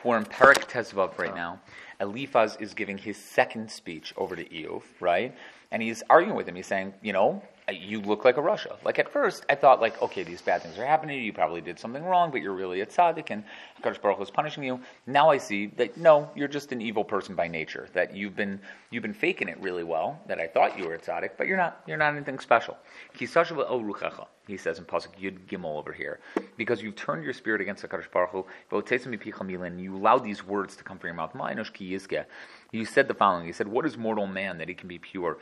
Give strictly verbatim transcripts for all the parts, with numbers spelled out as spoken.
We're in Perek Tezvav right now. Eliphaz is giving his second speech over to Eov, right? And he's arguing with him. He's saying, you know, you look like a Russia. Like at first, I thought like, okay, these bad things are happening to you. You probably did something wrong, but you're really a tzaddik, and HaKadosh Baruch Hu is punishing you. Now I see that no, you're just an evil person by nature. That you've been you've been faking it really well. That I thought you were a tzaddik, but you're not. You're not anything special. He says in pasuk Yud Gimel over here, because you've turned your spirit against HaKadosh Baruch Hu, and you allowed these words to come from your mouth. You said the following. He said, what is mortal man that he can be pure?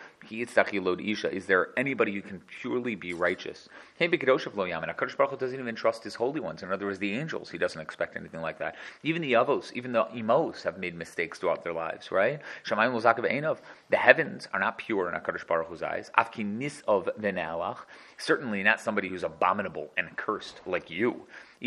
Is there anybody who can purely be righteous? HaKadosh Baruch Hu doesn't even trust his holy ones. In other words, the angels, he doesn't expect anything like that. Even the avos, even the imos have made mistakes throughout their lives, right? The heavens are not pure in HaKadosh Baruch Hu's eyes. Afkinis of v'ne'alach, certainly not somebody who's abominable and cursed like you.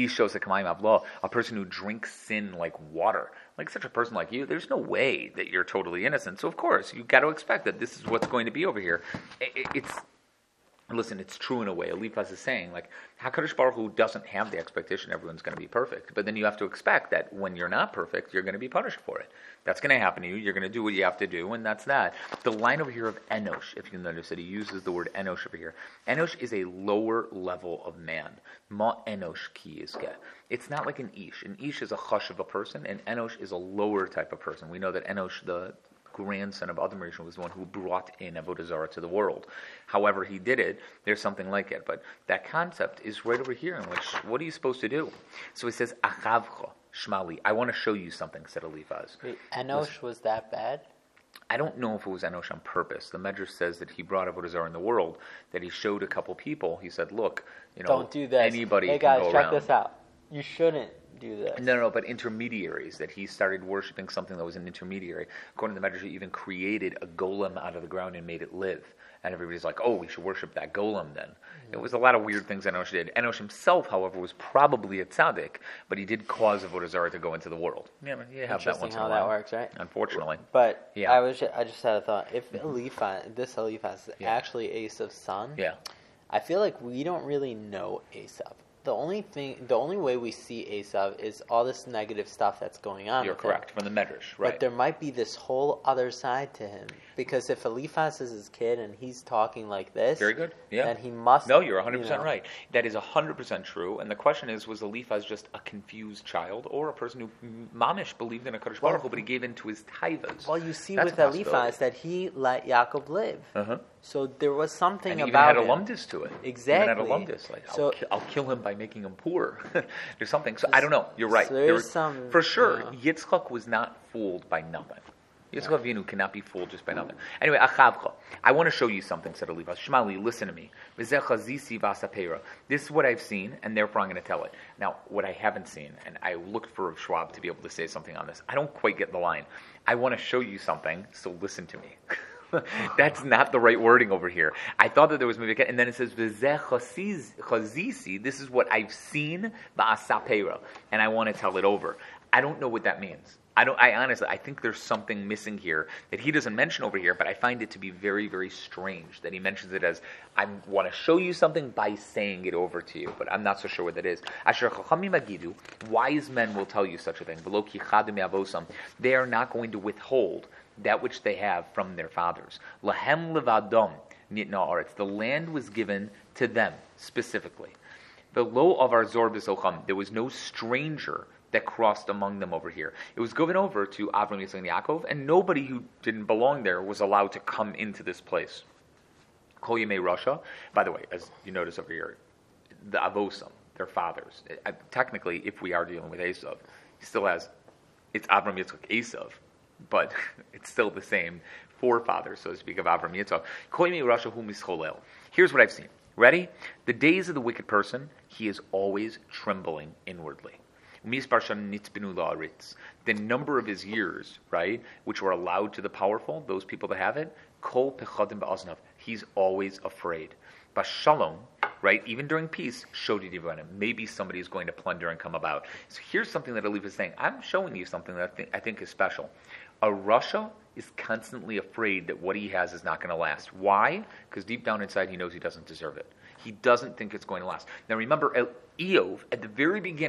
A person who drinks sin like water. Like such a person like you, there's no way that you're totally innocent. So of course, you've got to expect that this is what's going to be over here. It, it's, listen, it's true in a way. Eliphaz is saying, like, HaKadosh Baruch Hu doesn't have the expectation everyone's going to be perfect. But then you have to expect that when you're not perfect, you're going to be punished for it. That's going to happen to you. You're going to do what you have to do, and that's that. The line over here of Enosh, if you notice that he uses the word Enosh over here. Enosh is a lower level of man. Ma Enosh ki yizkeh. It's not like an Ish. An Ish is a chush of a person, and Enosh is a lower type of person. We know that Enosh, the grandson of Adam Rishon, was the one who brought in Avodah Zarah to the world. However he did it, there's something like it. But that concept is right over here in which, what are you supposed to do? So he says, Achavcha, Shmali, I want to show you something, said Eliphaz. Wait, Enosh was that bad? I don't know if it was Enosh on purpose. The Medrash says that he brought Avodah Zarah in the world, that he showed a couple people. He said, look, you know, don't do this. Anybody hey can guys, go check around. this out. You shouldn't do this. No, no, but intermediaries, that he started worshiping something that was an intermediary. According to the Medrash, he even created a golem out of the ground and made it live. And everybody's like, oh, we should worship that golem then. Mm-hmm. It was a lot of weird things Enosh did. Enosh himself, however, was probably a tzaddik, but he did cause Avodah Zarah to go into the world. Yeah, you have that once in a how while. that works, right? Unfortunately. But yeah. I was, I just had a thought. If Eliphaz, this Eliphaz is yeah. actually Esav's son, yeah. I feel like we don't really know Esav. The only thing, the only way we see Esav is all this negative stuff that's going on. You're with correct, him. from the Medrash, right? But there might be this whole other side to him, because if Eliphaz is his kid and he's talking like this, very good, yeah, then he must. No, you're one hundred percent you know, right. That is one hundred percent true. And the question is, was Eliphaz just a confused child, or a person who mamish believed in a Kadosh Baruch Hu, but he gave in to his taivas? Well, you see That's with Eliphaz that he let Yaakov live. Uh-huh. So there was something and he about even had him. alumdus to it. Exactly. Even had alumdus. Like, so, I'll, ki- I'll kill him by making him poor. There's something. So I don't know. You're right. So there's there was, some, for sure, you know. Yitzchak was not fooled by nothing. Yitzchak Avinu cannot be fooled just by nothing. Anyway, Achavcha, I want to show you something, said Eliphaz. Shmali, listen to me. This is what I've seen, and therefore I'm going to tell it. Now, what I haven't seen, and I looked for Schwab to be able to say something on this, I don't quite get the line. I want to show you something, so listen to me. That's not the right wording over here. I thought that there was maybe, and then it says V'zeh chazisi. This is what I've seen ba'asapera, and I want to tell it over. I don't know what that means. I don't. I honestly, I think there's something missing here that he doesn't mention over here. But I find it to be very, very strange that he mentions it as I want to show you something by saying it over to you. But I'm not so sure what that is. Asher chachamim agidu, wise men will tell you such a thing. V'lo kichadu me'avosam, they are not going to withhold that which they have from their fathers. Lahem levadom nitna aretz. The land was given to them specifically. The lo of our zor b'socham. There was no stranger that crossed among them over here. It was given over to Avram, Yitzchak, and Yaakov, and nobody who didn't belong there was allowed to come into this place. Kol Yemei Russia. By the way, as you notice over here, the Avosam, their fathers. Uh, technically, if we are dealing with Esav, he still has, it's Avram, Yitzchak, Esav, but it's still the same forefathers, so to speak, of Avram, Yitzchak. Kol Yemei Russia hu mischolel. Here's what I've seen. Ready? The days of the wicked person, he is always trembling inwardly. The number of his years, right, which were allowed to the powerful, those people that have it, kol pechadim ba'aznav, he's always afraid. But shalom, right, even during peace, shodi divanim, maybe somebody is going to plunder and come about. So here's something that Elif is saying. I'm showing you something that I think, I think is special. A Russia is constantly afraid that what he has is not going to last. Why? Because deep down inside he knows he doesn't deserve it. He doesn't think it's going to last. Now remember, Eov, at the very beginning,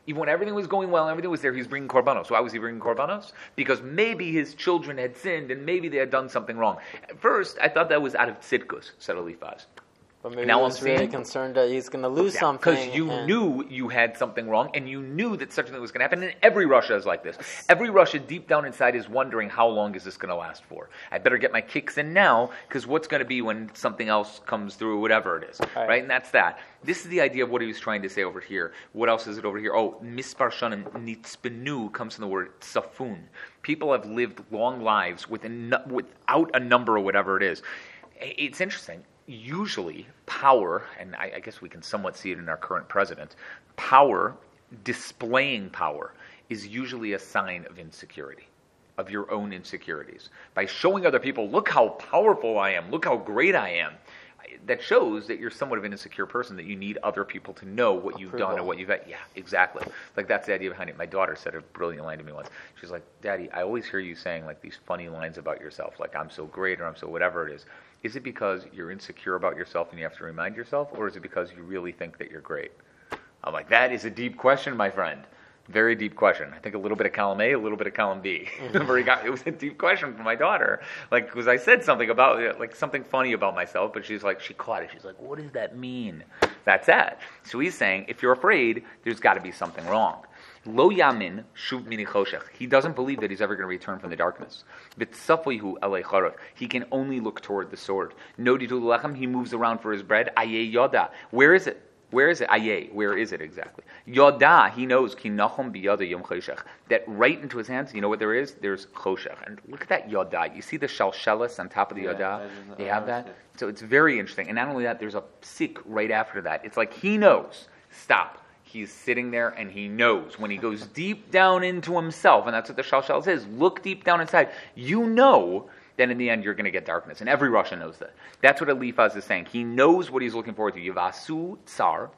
Even when everything was going well, everything was there, he was bringing korbanos. Why was he bringing korbanos? Because maybe his children had sinned and maybe they had done something wrong. At first, I thought that was out of tzidkus, said Eliphaz. But maybe now he was I'm really seeing, concerned that he's going to lose yeah, something. Because you and... knew you had something wrong, and you knew that such a thing was going to happen. And every Russia is like this. Every Russia, deep down inside, is wondering how long is this going to last for. I better get my kicks in now, because what's going to be when something else comes through, whatever it is, right. right? And that's that. This is the idea of what he was trying to say over here. What else is it over here? Oh, mispar shanim nitzpenu comes from the word tsafun. People have lived long lives with a, without a number or whatever it is. It's interesting. Usually, power, and I, I guess we can somewhat see it in our current president, power, displaying power, is usually a sign of insecurity, of your own insecurities. By showing other people, look how powerful I am, look how great I am, that shows that you're somewhat of an insecure person, that you need other people to know what you've Approval. done or what you've had. Yeah, exactly. Like, that's the idea behind it. My daughter said a brilliant line to me once. She's like, Daddy, I always hear you saying like these funny lines about yourself, like I'm so great or I'm so whatever it is. Is it because you're insecure about yourself and you have to remind yourself, or is it because you really think that you're great? I'm like, that is a deep question, my friend. Very deep question. I think a little bit of column A, a little bit of column B. Mm-hmm. It was a deep question for my daughter. Like, because I said something about, like, something funny about myself, but she's like, she caught it. She's like, what does that mean? That's that. So he's saying, if you're afraid, there's got to be something wrong. Lo yamin shuv mini choshech. He doesn't believe that he's ever going to return from the darkness. B'tzafoihu elei charav. He can only look toward the sword. No ditul lechem. He moves around for his bread. Aye yoda. Where is it? Where is it? Aye. Where is it exactly? Yoda. He knows ki nachum biyada yom choshech. That right into his hands. You know what there is? There's choshech. And look at that yoda. You see the shalshelis on top of the yeah, yoda. They have that. So it's very interesting. And not only that, there's a psik right after that. It's like he knows. Stop. He's sitting there and he knows when he goes deep down into himself, and that's what the Shalshal says, look deep down inside, you know that in the end you're going to get darkness. And every Russian knows that. That's what Eliphaz is saying. He knows what he's looking forward to. Yivasu tsar,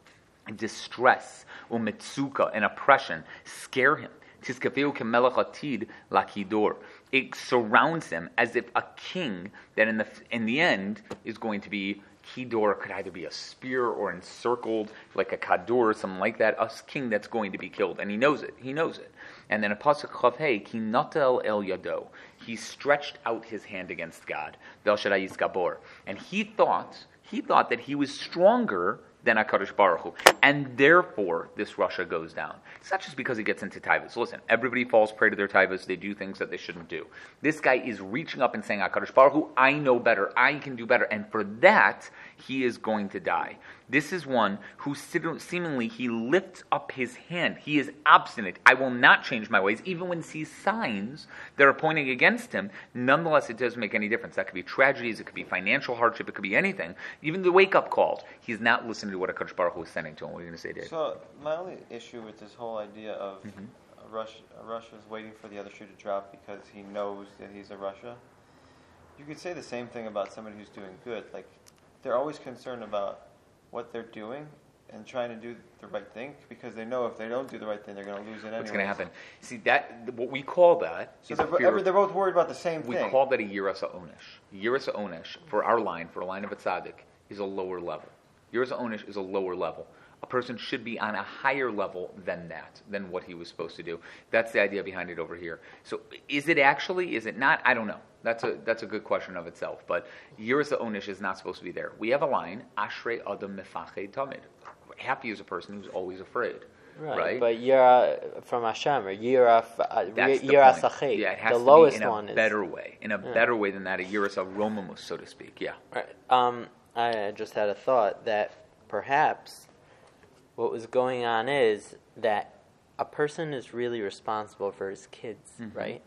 distress, umitsuka, and oppression, scare him. Tiskafeu kemelech atid lakidor. It surrounds him as if a king that in the in the end is going to be Kidor, could either be a spear or encircled like a kadur or something like that, a king that's going to be killed, and he knows it. He knows it. And then a pasuk chav hey ki natel el yado. He stretched out his hand against God. Vel shadayis gabor, and he thought he thought that he was stronger than HaKadosh Baruch Hu. And therefore, this Russia goes down. It's not just because he gets into taivas. Listen, everybody falls prey to their taivas. They do things that they shouldn't do. This guy is reaching up and saying, HaKadosh Baruch Hu, I know better. I can do better. And for that, he is going to die. This is one who seemingly he lifts up his hand. He is obstinate. I will not change my ways. Even when he sees signs that are pointing against him, nonetheless, it doesn't make any difference. That could be tragedies. It could be financial hardship. It could be anything. Even the wake-up calls. He's not listening to what HaKadosh Baruch Hu is sending to him. What are you going to say, Dave? So my only issue with this whole idea of Mm-hmm. Russia, Russia is waiting for the other shoe to drop because he knows that he's a Russia. You could say the same thing about somebody who's doing good. Like, they're always concerned about what they're doing and trying to do the right thing because they know if they don't do the right thing, they're going to lose it anyway. What's going to happen? See, that what we call that So is they're, a fear every, of- they're both worried about the same we thing. call that a Yirasa Onish. Yirasa Onish, for our line, for a line of a tzaddik, is a lower level. Yirasa Onish is a lower level. A person should be on a higher level than that, than what he was supposed to do. That's the idea behind it over here. So is it actually, is it not? I don't know. That's a that's a good question of itself. But Yirasa Onish is not supposed to be there. We have a line, Ashrei Adam Mefached Tamid. Happy is a person who's always afraid. Right, Right? but Yira from Hashem or Yira uh, That's the Yira point. Sachet. Yeah, it has the to lowest be in a one is better way. In a Yeah. better way than that, a Yirasa Romamus, so to speak. Yeah. Right. Um, I just had a thought that perhaps what was going on is that a person is really responsible for his kids, Mhm. right?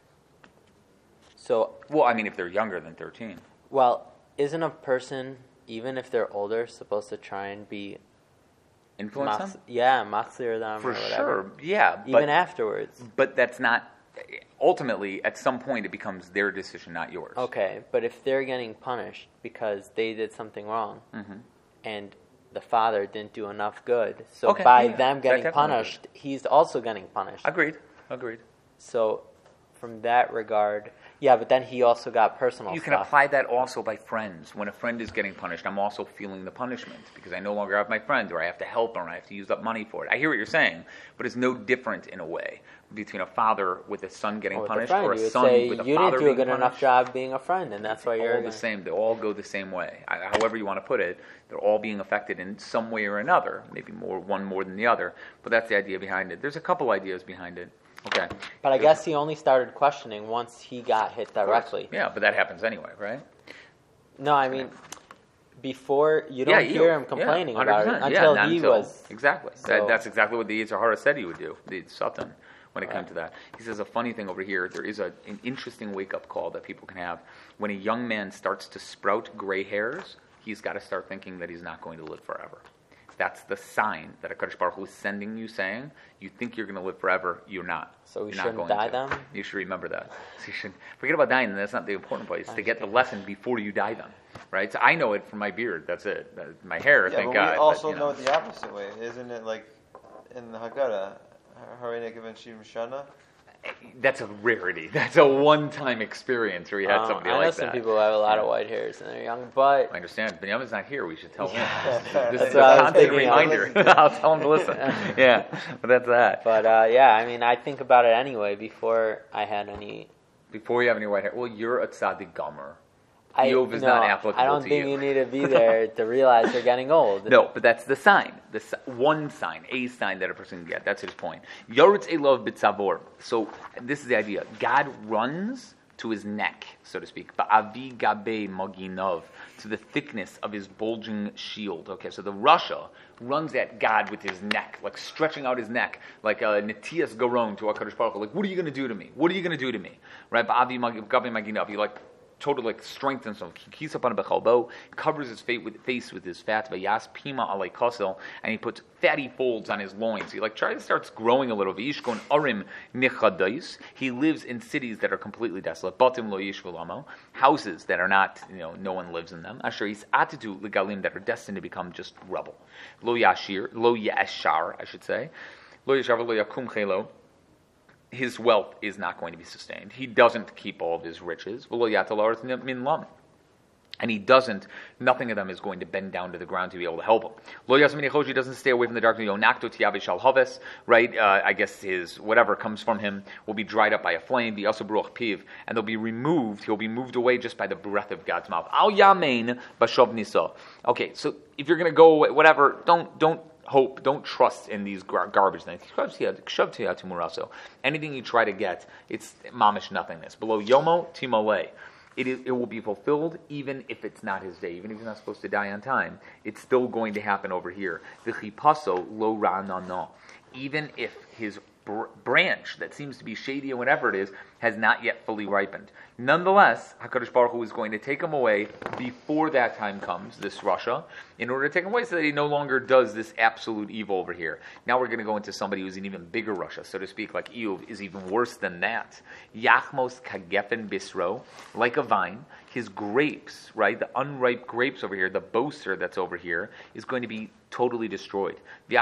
So, Well, I mean, if they're younger than thirteen. well, isn't a person, even if they're older, supposed to try and be Influence mas- them? yeah, machzir them For or whatever? sure, yeah. Even But, afterwards. but that's not, ultimately, at some point, it becomes their decision, not yours. Okay, but if they're getting punished because they did something wrong, Mm-hmm. and the father didn't do enough good, so Okay, by yeah, them that getting definitely punished, he's also getting punished. Agreed, agreed. So, from that regard. Yeah, but then he also got personal You stuff. can apply that also by friends. When a friend is getting punished, I'm also feeling the punishment because I no longer have my friend, or I have to help, or I have to use up money for it. I hear what you're saying, but it's no different in a way between a father with a son getting Or with punished, a friend. or a You would son say with a you father didn't do a being good enough punished. job being a friend, and that's why you're all the same. They all go the same way. I, however you want to put it, they're all being affected in some way or another. Maybe more one more than the other, but that's the idea behind it. There's a couple ideas behind it. Okay. But I guess he only started questioning once he got hit directly. Yeah, but that happens anyway, right? No, I mean, before, you don't yeah, hear you- him complaining yeah, about it one hundred percent. until yeah, he until, was... Exactly. So- That, that's exactly what the Yetzer Hara said he would do, the Satan, when it Right. came to that. He says a funny thing over here, there is a, an interesting wake-up call that people can have. When a young man starts to sprout gray hairs, he's got to start thinking that he's not going to live forever. That's the sign that HaKadosh Baruch Hu is sending you, saying, you think you're going to live forever, you're not. So we You're not shouldn't going die to. then? You should remember that. So you should forget about dying. That's not the important part. It's to get the lesson before you die then. Right? So I know it from my beard. That's it. That- My hair, Yeah, thank but God. we but, also you know it the opposite way. Isn't it like in the Haggadah, Harei Negev Shivim Shana? That's a rarity. That's a one-time experience where you had Um, somebody I know like some that. people who have a lot of white hairs and they're young, but... I understand. Benjamin's not here. We should tell him. That's This is what a I was constant thinking. reminder. I'll tell him to listen. Yeah, but that's that. But, uh, yeah, I mean, I think about it anyway before I had any... Before you have any white hair, well, you're a tzaddik gomer. I, Eov is no, not applicable I don't to think you. you need to be there to realize you're getting old. No, but that's the sign. The si- one sign, a sign that a person can get. That's his point. Yoretz elov b'tzavor. So this is the idea. God runs to his neck, so to speak. Ba'avi gabe maginov, to the thickness of his bulging shield. Okay, so the Russia runs at God with his neck, like stretching out his neck, like a Netias Garon to HaKadosh Baruch Hu. Like, what are you going to do to me? What are you going to do to me? Right? Ba'avi gabe maginov. He like totally like strengthens him. He's up on a bechalbo, covers his face with, face with his fat, vayas pima alei kosel, and he puts fatty folds on his loins. He like tries starts growing a little. V'yishkon arim nichadais. He lives in cities that are completely desolate. Batim lo yishvulamo, houses that are not, you know, no one lives in them. Asher is atitu legalim, that are destined to become just rubble. Lo yashir, lo yashar, I should say. Lo yashar lo yakum chelo. His wealth is not going to be sustained. He doesn't keep all of his riches. And he doesn't, nothing of them is going to bend down to the ground to be able to help him. Lo yasmini choshi, doesn't stay away from the darkness. Yonakto tiabe shal haves, right? Uh, I guess his, whatever comes from him will be dried up by a flame, the asabruach piv, and they'll be removed, he'll be moved away just by the breath of God's mouth. Al yamein bashov nisa. Okay, so if you're going to go away, whatever, don't, don't, hope, don't trust in these gar- garbage things. Anything you try to get, it's mamish nothingness. Below yomo timole, it is, it will be fulfilled even if it's not his day, even if he's not supposed to die on time. It's still going to happen over here. V'chipaso lo ra'nana, even if his br- branch that seems to be shady or whatever it is has not yet fully ripened. Nonetheless, HaKadosh Baruch Hu is going to take him away before that time comes, this Russia, in order to take him away so that he no longer does this absolute evil over here. Now we're going to go into somebody who's an even bigger Russia, so to speak, like Eov is even worse than that. Yachmos kagefen bisro, like a vine, his grapes, right, the unripe grapes over here, the boaster that's over here, is going to be totally destroyed.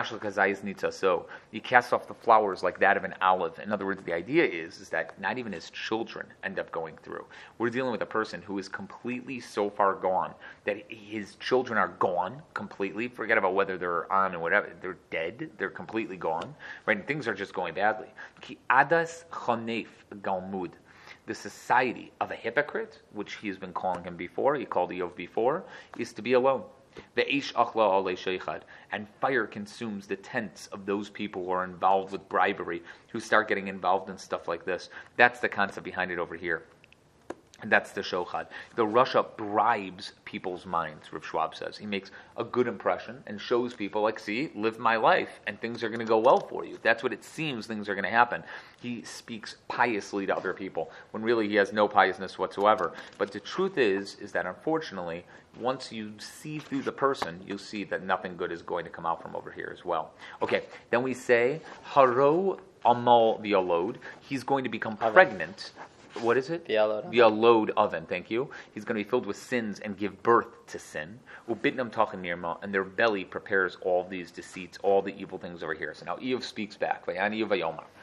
So you cast off the flowers like that of an olive. In other words, the idea is, is that not even his children end up going through. We're dealing with a person who is completely so far gone that his children are gone completely. Forget about whether they're on or whatever. They're dead. They're completely gone. Right? And things are just going badly. Ki adas chonef galmud. The society of a hypocrite, which he has been calling him before, he called Eov before, is to be alone. The ish achla alei sheichad, and fire consumes the tents of those people who are involved with bribery, who start getting involved in stuff like this. That's the concept behind it over here. And that's the shochad. The Russia bribes people's minds, Rav Schwab says. He makes a good impression and shows people, like, see, live my life, and things are going to go well for you. That's what it seems things are going to happen. He speaks piously to other people, when really he has no piousness whatsoever. But the truth is, is that unfortunately, once you see through the person, you'll see that nothing good is going to come out from over here as well. Okay, then we say, Haro amal v'alod, he's going to become pregnant. What is it? The alod. The alod oven, thank you. He's going to be filled with sins and give birth to sin. Ubitnam tachin nirma, and their belly prepares all these deceits, all the evil things over here. So now Eov speaks back. Vayan Eov vayomar.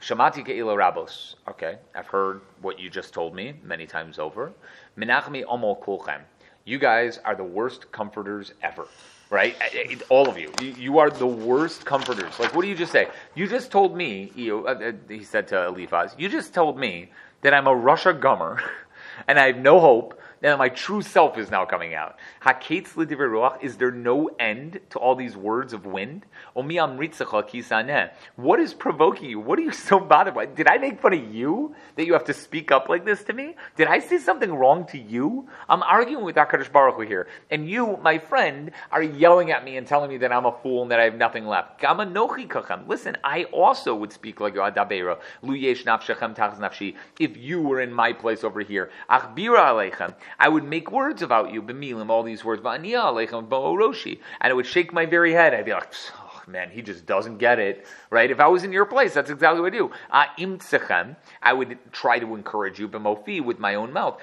Shamati ke'ila rabos. Okay, I've heard what you just told me many times over. Menachmi omol kulchem. You guys are the worst comforters ever. Right? All of you. you. You are the worst comforters. Like, what do you just say? You just told me, he said to Eliphaz, you just told me that I'm a Russia gummer and I have no hope, and my true self is now coming out. Haketz l'divrei ruach, is there no end to all these words of wind? Omi amritzecha ki saneh. What is provoking you? What are you so bothered by? Did I make fun of you that you have to speak up like this to me? Did I say something wrong to you? I'm arguing with HaKadosh Baruch Hu here, and you, my friend, are yelling at me and telling me that I'm a fool and that I have nothing left. Gama nochi kachem. Listen, I also would speak like you. Adabeira lu yesh nafshechem tachas nafshi. If you were in my place over here, achbira aleichem, I would make words about you, b'milim, all these words, v'aniya aleichem bo'oroshi, and I would shake my very head. I'd be like, oh, man, he just doesn't get it, right? If I was in your place, that's exactly what I do. Uh, imtzechem, I would try to encourage you, b'mofi, with my own mouth,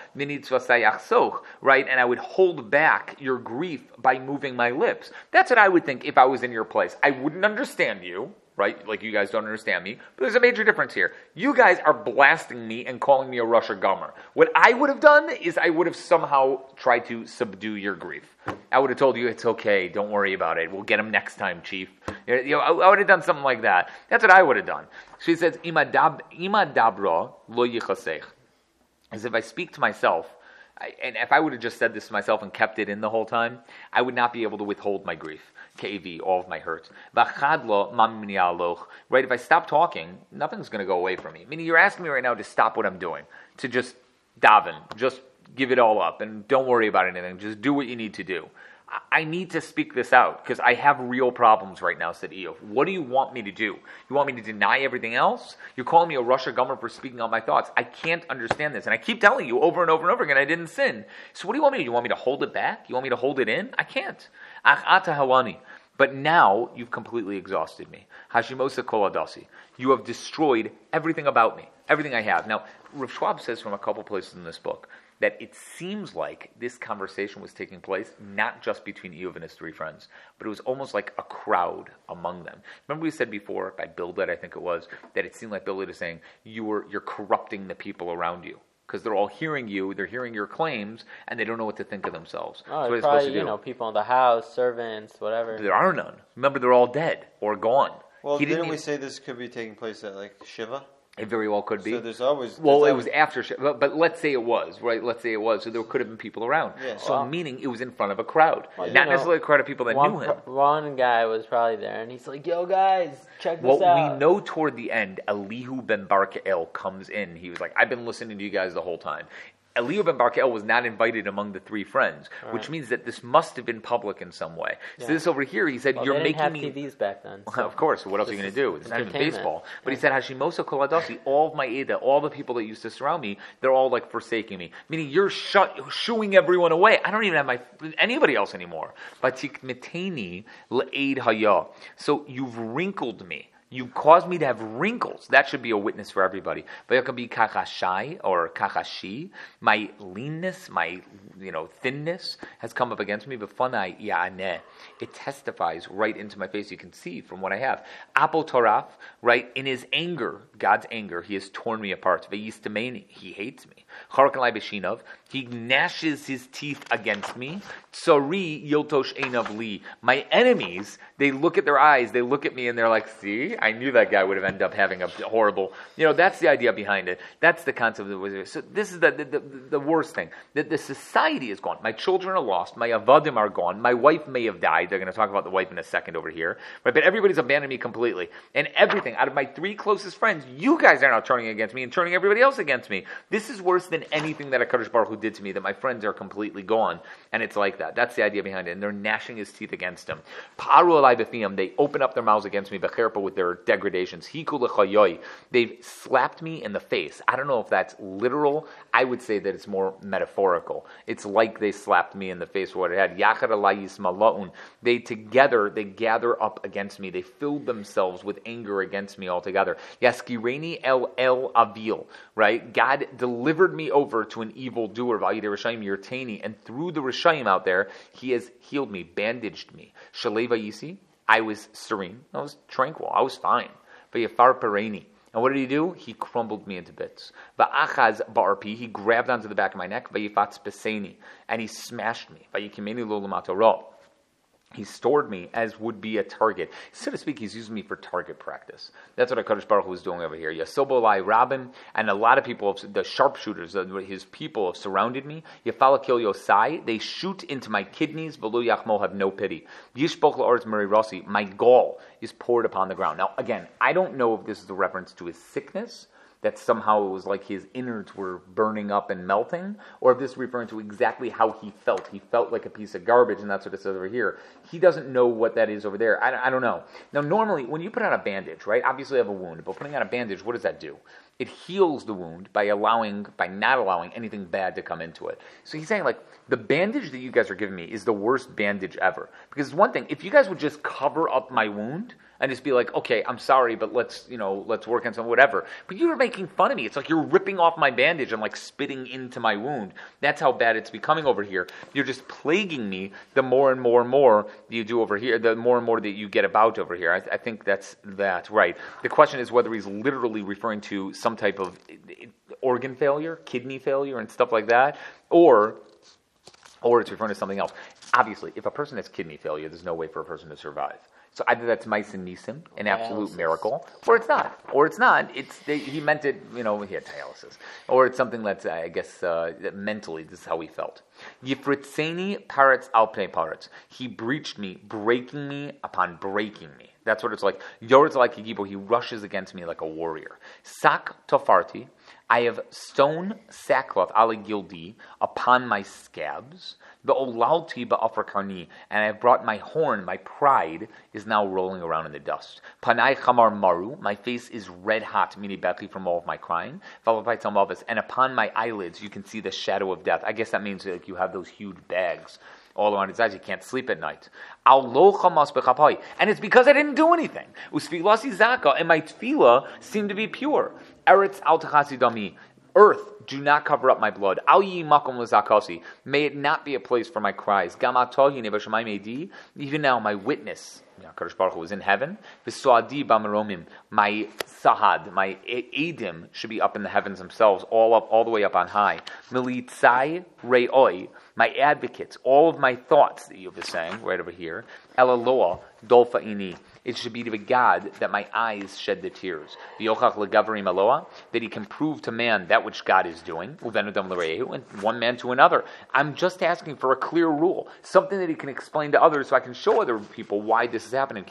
right? And I would hold back your grief by moving my lips. That's what I would think if I was in your place. I wouldn't understand you. Right? Like, you guys don't understand me. But there's a major difference here. You guys are blasting me and calling me a Russia gummer. What I would have done is I would have somehow tried to subdue your grief. I would have told you, it's okay, don't worry about it. We'll get him next time, Chief. You know, I would have done something like that. That's what I would have done. She says, Ima dabra lo yichasech. As if I speak to myself, I, and if I would have just said this to myself and kept it in the whole time, I would not be able to withhold my grief. K V, all of my hurts. Right? If I stop talking, nothing's going to go away from me. Meaning, you're asking me right now to stop what I'm doing, to just daven, just give it all up, and don't worry about anything. Just do what you need to do. I need to speak this out because I have real problems right now, said Eov. What do you want me to do? You want me to deny everything else? You're calling me a Russia gummer for speaking out my thoughts. I can't understand this. And I keep telling you over and over and over again, I didn't sin. So what do you want me to do? You want me to hold it back? You want me to hold it in? I can't. Ach ata hawani. But now you've completely exhausted me. Hashimosa kol adasi. You have destroyed everything about me, everything I have. Now, Rav Schwab says from a couple places in this book that it seems like this conversation was taking place not just between Eov and his three friends, but it was almost like a crowd among them. Remember we said before, by Bildad I think it was, that it seemed like Bildad is saying, you were, you're corrupting the people around you. Because they're all hearing you, they're hearing your claims, and they don't know what to think of themselves. Oh, so probably, you know, people in the house, servants, whatever. There are none. Remember, they're all dead or gone. Well, he didn't, didn't we even... say this could be taking place at, like, Shiva? It very well could be. So there's always... There's well, always... it was after, but, but let's say it was, right? Let's say it was, so there could have been people around. Yeah. So Well, meaning it was in front of a crowd. Well, Not know, necessarily a crowd of people that one, knew him. One guy was probably there, and he's like, yo, guys, check this Well, out. we know toward the end, Elihu ben Barkael comes in. He was like, I've been listening to you guys the whole time. Elihu ben Barkael was not invited among the three friends, right. Which means that this must have been public in some way. Yeah. So this over here, he said, well, you're they didn't making have me... T Vs back then. So of course, what else are you going to do? It's not even baseball. But yeah. he said, Hashimosa kol adasi, all of my Eda, all the people that used to surround me, they're all like forsaking me. Meaning you're shut, shooing everyone away. I don't even have my anybody else anymore. Batikmeteni le'ed haya. So you've wrinkled me. You caused me to have wrinkles. That should be a witness for everybody. But it could be kakashai or kakashi. My leanness, my you know thinness has come up against me. B'fanai ya'aneh. It testifies right into my face. You can see from what I have. Apol toraf, right? In his anger, God's anger, he has torn me apart. Ve'yistameni, he hates me. Charakalai b'shinav, he gnashes his teeth against me. Tsari yiltosh einav li. My enemies, they look at their eyes, they look at me and they're like, see? I knew that guy would have ended up having a horrible, you know, that's the idea behind it. That's the concept of the wizard. So this is the, the, the, the worst thing. That the society is gone. My children are lost. My avadim are gone. My wife may have died. They're going to talk about the wife in a second over here. Right? But everybody's abandoned me completely. And everything, out of my three closest friends, you guys are now turning against me and turning everybody else against me. This is worse than anything that HaKadosh Baruch Hu did to me, that my friends are completely gone. And it's like that. That's the idea behind it. And they're gnashing his teeth against him. Paru alai b'fiyam. They open up their mouths against me, b'cherpa, with their degradations. They've slapped me in the face. I don't know if that's literal. I would say that it's more metaphorical. It's like they slapped me in the face for what it had. Yachad alayis malaun. They together, they gather up against me. They filled themselves with anger against me altogether. Yaskireni el el avil. Right? God delivered me over to an evil doer. Vayidei Rishayim yirteni. And through the Rishayim out there, he has healed me, bandaged me. Shaleva yisi. I was serene. I was tranquil. I was fine. Vayafar pareni. And what did he do? He crumbled me into bits. Va'achaz ba'arpi, he grabbed onto the back of my neck, vayifatz beseni, and he smashed me. Vayikimeni lo lamato ro. He stored me as would be a target. So to speak, he's using me for target practice. That's what HaKadosh Baruch Hu is doing over here. Yasobo lai rabim, and a lot of people, the sharpshooters, his people have surrounded me. Yafalakil yosai, they shoot into my kidneys. V'lo yachmo, have no pity. Yishboch la'aretz meri rasi, my gall is poured upon the ground. Now, again, I don't know if this is a reference to his sickness, that somehow it was like his innards were burning up and melting, or if this is referring to exactly how he felt. He felt like a piece of garbage, and that's what it says over here. He doesn't know what that is over there. I, I don't know. Now, normally, when you put on a bandage, right, obviously you have a wound, but putting on a bandage, what does that do? It heals the wound by allowing, by not allowing anything bad to come into it. So he's saying, like, the bandage that you guys are giving me is the worst bandage ever. Because it's one thing, if you guys would just cover up my wound, and just be like, okay, I'm sorry, but let's, you know, let's work on some whatever. But you're making fun of me. It's like you're ripping off my bandage and like spitting into my wound. That's how bad it's becoming over here. You're just plaguing me the more and more and more you do over here, the more and more that you get about over here. I, I think that's that, right. The question is whether he's literally referring to some type of organ failure, kidney failure and stuff like that, or or it's referring to something else. Obviously, if a person has kidney failure, there's no way for a person to survive. So either that's Meissen Nisim, an absolute dialysis. miracle, or it's not. Or it's not. It's they, he meant it, you know, he had dialysis. Or it's something that's, I guess, uh, mentally, this is how he felt. Yifritzeni paretz alpnei paretz. He breached me, breaking me upon breaking me. That's what it's like. Yoretz like a gibo, he rushes against me like a warrior. Sak tofarti, I have stone sackcloth ala gildi upon my scabs. The olalti ba'afar karni, and I have brought my horn, my pride, is now rolling around in the dust. Panai chamar maru, my face is red hot, mini betli from all of my crying. And upon my eyelids, you can see the shadow of death. I guess that means like you have those huge bags all around his eyes. You can't sleep at night. And it's because I didn't do anything. Usfilasi zaka, and my tefillah seemed to be pure. Eretz al tachasi dami. Earth, do not cover up my blood. Al yi makom l'zakasi. May it not be a place for my cries. Gam atohi nebashamay meidi. Even now, my witness, HaKadosh Baruch Hu, is in heaven. V'soadi b'maromim. My sahad, my edim, should be up in the heavens themselves, all up, all the way up on high. Militzai re'oi. My advocates, all of my thoughts that you've been saying right over here. Elaloa dolfa ini. It should be to God that my eyes shed the tears. V'yochach legavrim aloa, that he can prove to man that which God is doing. Uvenudam l'reihu, and one man to another. I'm just asking for a clear rule, something that he can explain to others, so I can show other people why this is happening.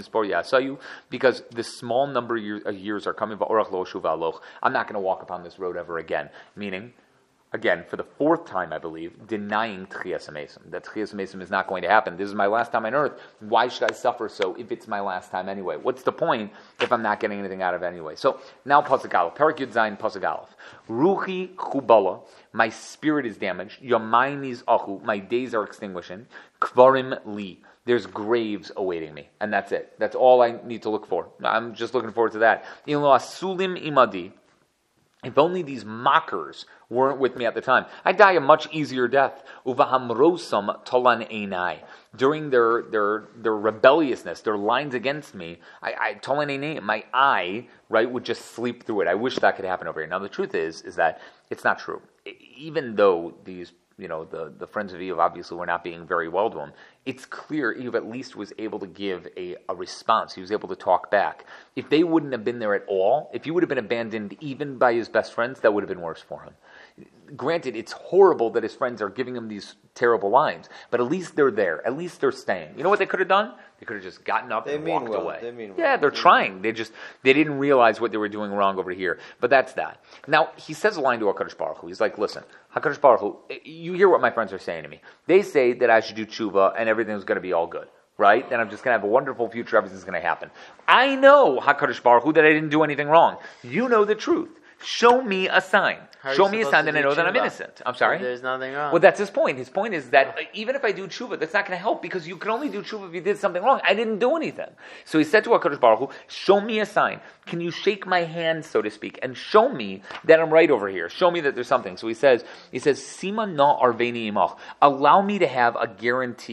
Because the small number of years are coming. I'm not going to walk upon this road ever again. Meaning, again, for the fourth time, I believe, denying Tchias HaMesim. That Tchias HaMesim is not going to happen. This is my last time on earth. Why should I suffer so if it's my last time anyway? What's the point if I'm not getting anything out of it anyway? So, now Pasuk Aleph. Perak Yud Zayin, Pasuk Aleph. Ruchi chubala. My spirit is damaged. Yomaynis achu. My days are extinguishing. Kvarim li. There's graves awaiting me. And that's it. That's all I need to look for. I'm just looking forward to that. Ilo asulim imadi. If only these mockers weren't with me at the time, I'd die a much easier death. Uvahamrosam tolan einai. During their their their rebelliousness, their lines against me, I, I tolan einai, my eye, right, would just sleep through it. I wish that could happen over here. Now the truth is, is that it's not true. Even though these, you know, the, the friends of Eve obviously were not being very well to him, it's clear Eve at least was able to give a, a response. He was able to talk back. If they wouldn't have been there at all, if he would have been abandoned even by his best friends, that would have been worse for him. Granted, it's horrible that his friends are giving him these terrible lines, but at least they're there. At least they're staying. You know what they could have done? They could have just gotten up they and mean walked well. away. They mean well. Yeah, they're they trying. mean. They just they didn't realize what they were doing wrong over here. But that's that. Now, he says a line to HaKadosh Baruch Hu. He's like, listen, HaKadosh Baruch Hu, you hear what my friends are saying to me. They say that I should do tshuva and everything's going to be all good. Right? Then I'm just going to have a wonderful future. Everything's going to happen. I know, HaKadosh Baruch Hu, that I didn't do anything wrong. You know the truth. Show me a sign. Show me a sign that I know that I'm innocent. I'm sorry? There's nothing wrong. Well, that's his point. His point is that uh, even if I do tshuva, that's not going to help because you can only do tshuva if you did something wrong. I didn't do anything. So he said to HaKadosh Baruch Hu, show me a sign. Can you shake my hand, so to speak, and show me that I'm right over here. Show me that there's something. So he says, he says, Sima na arveni imach. Allow me to have a guarantee.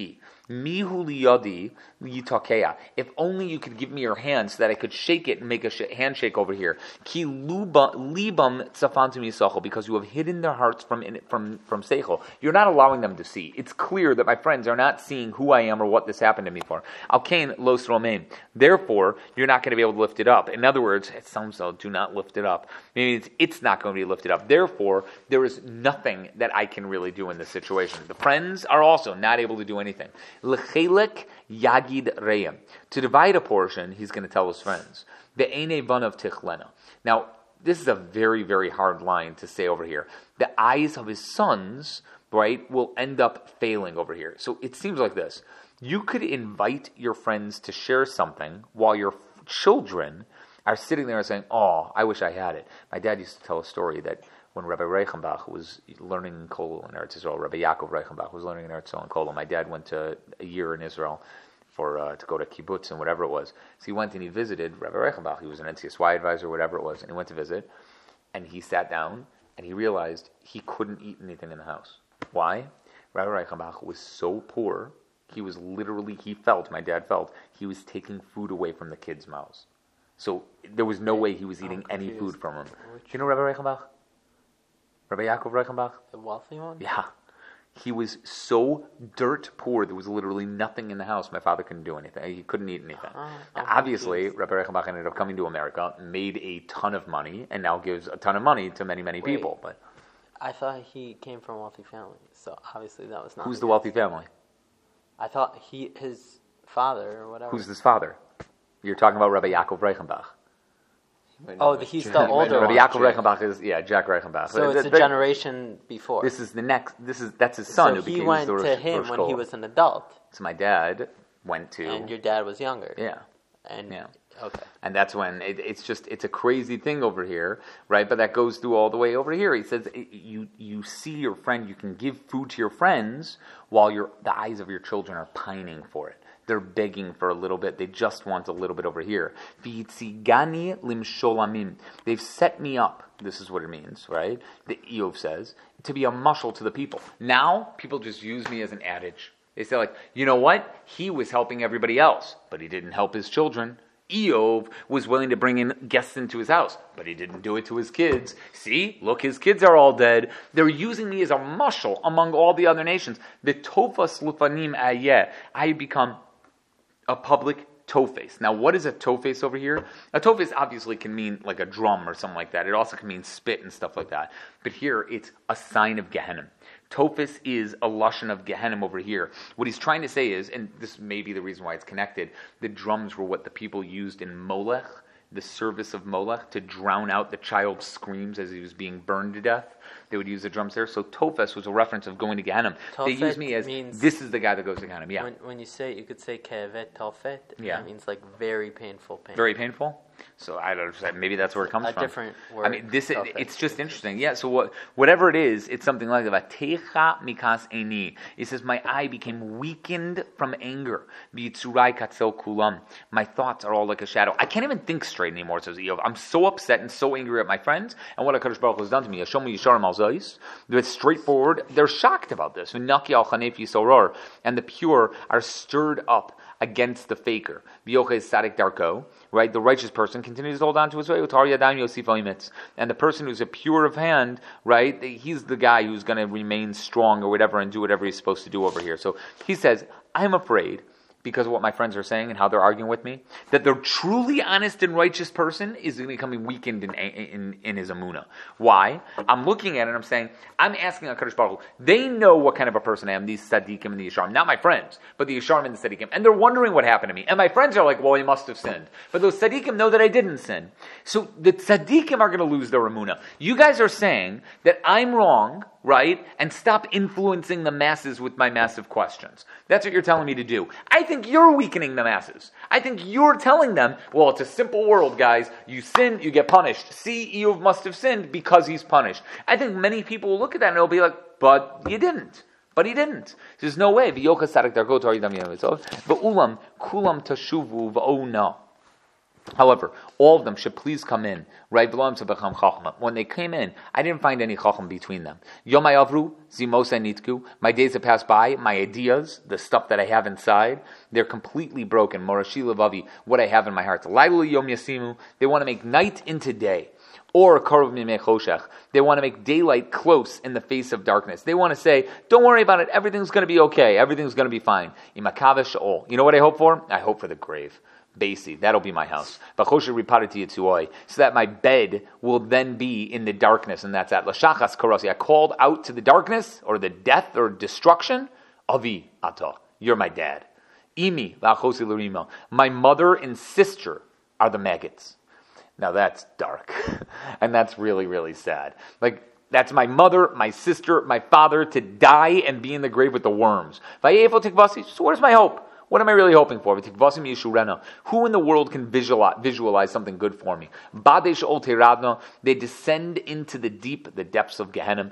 Mihu liyadi litakea. If only you could give me your hand so that I could shake it and make a sh- handshake over here. Ki luba, libam tzafantu misachol, because you have hidden their hearts from in, from from seichel. You're not allowing them to see. It's clear that my friends are not seeing who I am or what this happened to me for. Alkain los romain. Therefore, you're not going to be able to lift it up. In other words, it sounds so. Do not lift it up. Meaning it's, it's not going to be lifted up. Therefore, there is nothing that I can really do in this situation. The friends are also not able to do anything. Lechelek yagid reim. To divide a portion, he's going to tell his friends. Ve'ene vanav tichlena. Now, this is a very, very hard line to say over here. The eyes of his sons, right, will end up failing over here. So it seems like this. You could invite your friends to share something while your children are sitting there and saying, oh, I wish I had it. My dad used to tell a story that when Rabbi Reichenbach was learning in Kollel in Eretz Israel, Rabbi Yaakov Reichenbach was learning in Eretz Israel in Kollel. My dad went to a year in Israel for uh, to go to kibbutz and whatever it was. So he went and he visited Rabbi Reichenbach. He was an N C S Y advisor, whatever it was, and he went to visit. And he sat down and he realized he couldn't eat anything in the house. Why? Rabbi Reichenbach was so poor. He was literally, he felt, my dad felt, he was taking food away from the kids' mouths. So there was no way he was eating any food from them. Do you know Rabbi Reichenbach? Rabbi Yaakov Reichenbach? The wealthy one? Yeah. He was so dirt poor, there was literally nothing in the house. My father couldn't do anything. He couldn't eat anything. Uh, now, obviously, Rabbi Reichenbach ended up coming to America, made a ton of money, and now gives a ton of money to many, many Wait, people. But I thought he came from a wealthy family, so obviously that was not. Who's the wealthy family? I thought he, his father or whatever. Who's his father? You're talking about Rabbi Yaakov Reichenbach. Oh, the, he's the older Rabbi one. Yaakov Reichenbach is yeah, Jack Reichenbach. So it's a generation before. This is the next. This is that's his son. So who he became went the to Rosh, him Rosh when Kol. he was an adult. So my dad went to. And your dad was younger. Yeah. And yeah. Okay. And that's when it, it's just it's a crazy thing over here, right? But that goes through all the way over here. He says you you see your friend, you can give food to your friends while your the eyes of your children are pining for it. They're begging for a little bit. They just want a little bit over here. V'itzigani limsholamim. They've set me up. This is what it means, right? The Eov says to be a mushal to the people. Now people just use me as an adage. They say like, you know what? He was helping everybody else, but he didn't help his children. Eov was willing to bring in guests into his house, but he didn't do it to his kids. See, look, his kids are all dead. They're using me as a mushal among all the other nations. The tofas lufanim ayeh. I become a public tofes. Now, what is a tofes over here? A tofes obviously can mean like a drum or something like that. It also can mean spit and stuff like that. But here, it's a sign of Gehenna. Tofes is a lashon of Gehenna over here. What he's trying to say is, and this may be the reason why it's connected, the drums were what the people used in Molech, the service of Molech, to drown out the child's screams as he was being burned to death. They would use the drums there. So Tofes was a reference of going to Gehenna. They use me as, this is the guy that goes to Gehenna. Yeah. When, when you say, you could say Kevet Tofet, yeah. That means like very painful pain. Very painful? So I don't know, maybe that's where it comes a from. A different word. I mean, this is, it's just interesting. Yeah, so what, whatever it is, it's something like Vatecha mikas eini. It says, my eye became weakened from anger. V'yitzurai katzel kulam. My thoughts are all like a shadow. I can't even think straight anymore, says Eov. I'm so upset and so angry at my friends and what HaKadosh Baruch Hu has done to me. Hashem yisharim al zayis. It's straightforward. They're shocked about this. V'naki al chanef yisoror. And the pure are stirred up against the faker. V'yochei sadik darko. Right, the righteous person continues to hold on to his way. And the person who's a pure of hand, right, he's the guy who's going to remain strong or whatever and do whatever he's supposed to do over here. So he says, I'm afraid, because of what my friends are saying and how they're arguing with me, that the truly honest and righteous person is becoming weakened in, in, in his amuna. Why? I'm looking at it and I'm saying, I'm asking HaKadosh Baruch Hu, they know what kind of a person I am, these tzaddikim and the yesharim, not my friends, but the yesharim and the tzaddikim, and they're wondering what happened to me. And my friends are like, well, he must have sinned. But those tzaddikim know that I didn't sin. So the tzaddikim are going to lose their amuna. You guys are saying that I'm wrong, right? And stop influencing the masses with my massive questions. That's what you're telling me to do. I think you're weakening the masses. I think you're telling them, well, it's a simple world, guys. You sin, you get punished. See, Eov must have sinned because he's punished. I think many people will look at that and they'll be like, but you didn't. But he didn't. There's no way. But ulam kulam tashuvu v'ona. However, all of them should please come in, right? When they came in, I didn't find any chacham between them. Yomai avru, zimosa nitku. My days have passed by. My ideas, the stuff that I have inside, they're completely broken. Morashi levavi, what I have in my heart. Lailu yom yasimu. They want to make night into day. Or karov mimei choshech. They want to make daylight close in the face of darkness. They want to say, don't worry about it. Everything's going to be okay. Everything's going to be fine. Imakav she'ol. You know what I hope for? I hope for the grave. Basi, that'll be my house. So that my bed will then be in the darkness, and that's at Lashachas Karasi. I called out to the darkness, or the death, or destruction. Avi Ata, you're my dad. Imi Lachosi Lurima. My mother and sister are the maggots. Now that's dark. And that's really, really sad. Like, that's my mother, my sister, my father to die and be in the grave with the worms. So where's my hope? What am I really hoping for? Who in the world can visualize, visualize something good for me? They descend into the deep, the depths of Gehenna.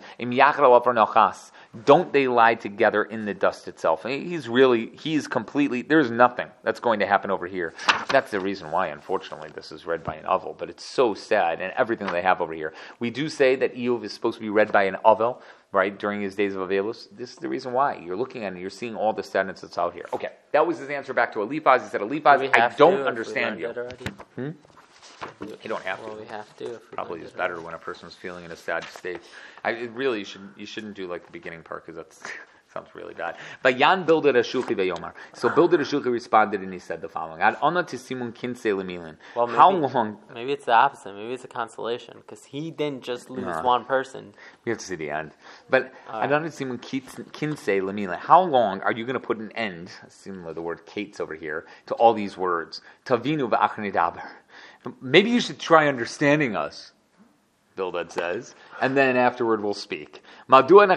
Don't they lie together in the dust itself? He's really, he's completely, there's nothing that's going to happen over here. That's the reason why, unfortunately, this is read by an Avel, but it's so sad, and everything they have over here. We do say that Eov is supposed to be read by an Avel, right, during his days of Avelus. This is the reason why. You're looking at it, you're seeing all the sadness that's out here. Okay, that was his answer back to Eliphaz. He said, Eliphaz, I don't to, understand you. Hmm? You don't have well, to. we have to. Probably is better when a person's feeling in a sad state. I it really you should you shouldn't do like the beginning part because that sounds really bad. But Yan builded a shulchi veyomar. So builded a shulchi responded and he said the following: Ad ona tisimun kinse lemilin. Well, maybe, how long? Maybe it's the opposite. Maybe it's a consolation because he didn't just lose uh, one person. We have to see the end. But ad ona tisimun kinse lemilin. How long are you going to put an end? Similar to the word "kates" over here to all these words. Tavinu va'achnidaber. Maybe you should try understanding us, Bildad says, and then afterward we'll speak. Why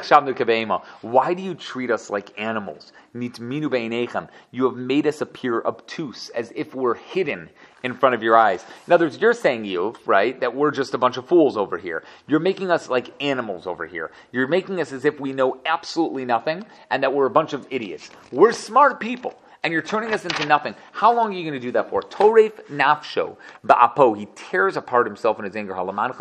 do you treat us like animals? You have made us appear obtuse, as if we're hidden in front of your eyes. In other words, you're saying, you, right, that we're just a bunch of fools over here. You're making us like animals over here. You're making us as if we know absolutely nothing, and that we're a bunch of idiots. We're smart people. And you're turning us into nothing. How long are you going to do that for? Toref nafsho ba'apo. He tears apart himself in his anger.